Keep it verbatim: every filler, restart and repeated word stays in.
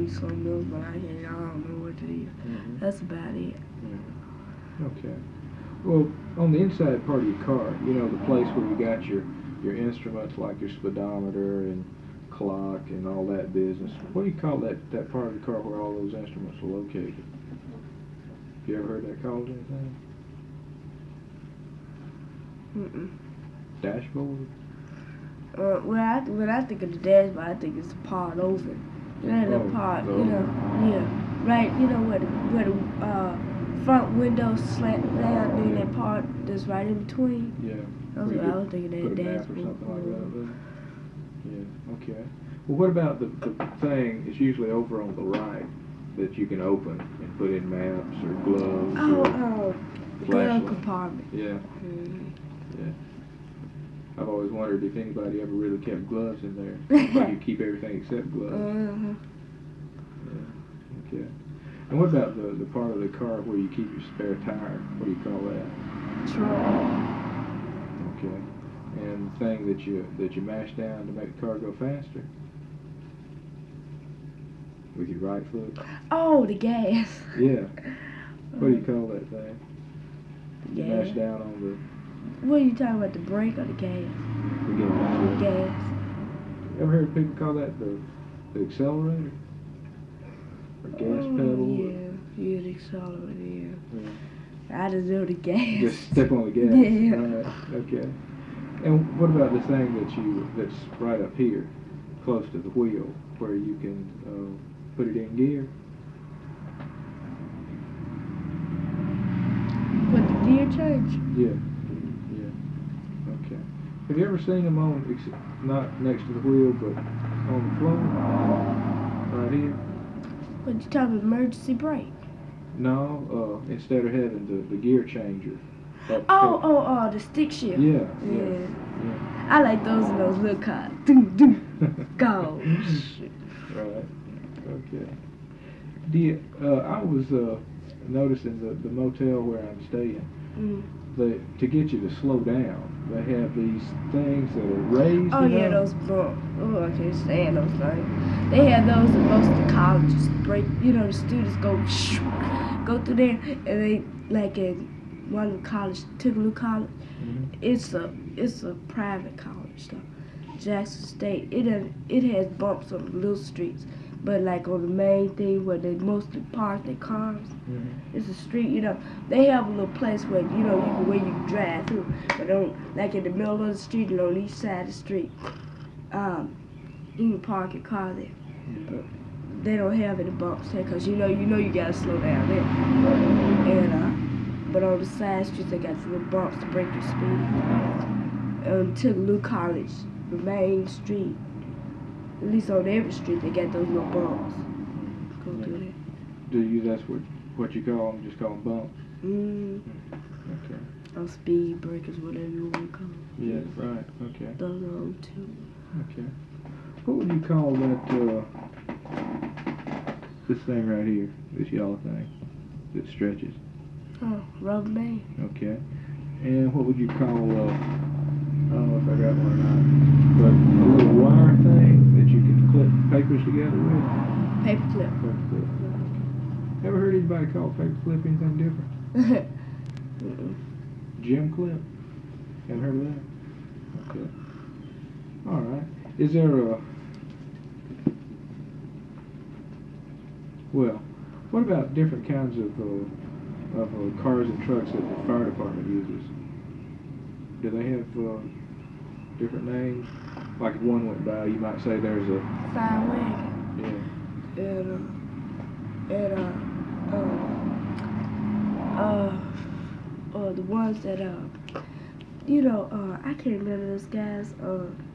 me something else, but I can't. I don't know what it is. Mm-hmm. That's about it. Yeah. Okay. Well, on the inside part of your car, you know, the place where you got your your instruments like your speedometer and clock and all that business. What do you call that that part of the car where all those instruments are located? Have you ever heard that called anything? Mm-mm. Dashboard? Uh, when I when I think of the dashboard, I think it's the part over. You know the Oh, part, the you know, yeah, right. You know where the where the uh, front window slant down, then Yeah. that part that's right in between. Yeah. That's Where you what I could was thinking put that a map dashboard. or something like that. Mhm. Then. Yeah. Okay. Well, what about the the thing? It's usually over on the right that you can open and put in maps or gloves Oh, or oh, glove flashlight. compartment. Yeah. Mm-hmm. Yeah. I've always wondered if anybody ever really kept gloves in there. Like you keep everything except gloves. Uh-huh. Yeah. Okay. And what about the the part of the car where you keep your spare tire? What do you call that? Truck. Okay. And the thing that you that you mash down to make the car go faster? With your right foot? Oh, the gas. Yeah. What do you call that thing? You Gas. mash down on the What are you talking about, the brake or the gas? the gas. The gas. Ever heard people call that the the accelerator? Or gas oh, pedal? Yeah, Or, yeah, the accelerator, yeah. yeah. I just know the gas. Just step on the gas. Yeah. All right. Okay. And what about the thing that you that's right up here, close to the wheel, where you can uh, put it in gear? What, the gear change? Yeah. Yeah. Okay. Have you ever seen them on, ex- not next to the wheel, but on the floor? Right here? What, you talking about emergency brake? No, uh, instead of having the, the gear changer. That- Oh, that- oh, oh, the stick shift. Yeah, Yeah. yeah, yeah. I like those in those little cars. Doom, doom, go. Right. Okay. Do you, uh, I was uh, noticing the, the motel where I'm staying. Mm. They, to get you to slow down, they have these things that are raised. Oh, you yeah, know? those bumps. Oh, I can't stand those things. They have those in most of the colleges. Break, you know, the students go go through there, and they, like in one of the college, Tougaloo College, Mhm. it's a it's a private college, though. Jackson State, it has, it has bumps on the little streets, but like on the main thing where they mostly park their cars, Mhm. it's a street, you know, they have a little place where, you know, you can, where you can drive through, but on, like in the middle of the street and on each side of the street, um, you can park your car there. But they don't have any bumps there, cause you know, you know, you gotta slow down there. And uh, but on the side streets, they got little bumps to break your speed. Um, Tougaloo College, the main street, at least on every street, they got those little bumps. Go Yeah. through there. Do you, that's what, what you call them, just call them bumps? Mm. Okay. Or speed breakers, whatever you want to call them. Yeah, right, okay. Those are them too. Okay. What would you call that, uh, this thing right here, this yellow thing that stretches? Oh, rubber band. Okay. And what would you call, uh, I don't know if I got one or not, but a little wire thing that you can clip papers together with? Paper clip. Paperclip. Okay. Ever heard anybody call paperclip anything different? Mm-mm. Gym clip? Haven't heard of that? Okay. All right. Is there a... Well, what about different kinds of, uh, of uh, cars and trucks that the fire department uses? Do they have uh, different names? Like if one went by, you might say there's a... Fire wagon. Yeah. And, uh, and, uh, uh, uh, uh, the ones that, uh, you know, uh, I can't remember those guys, uh,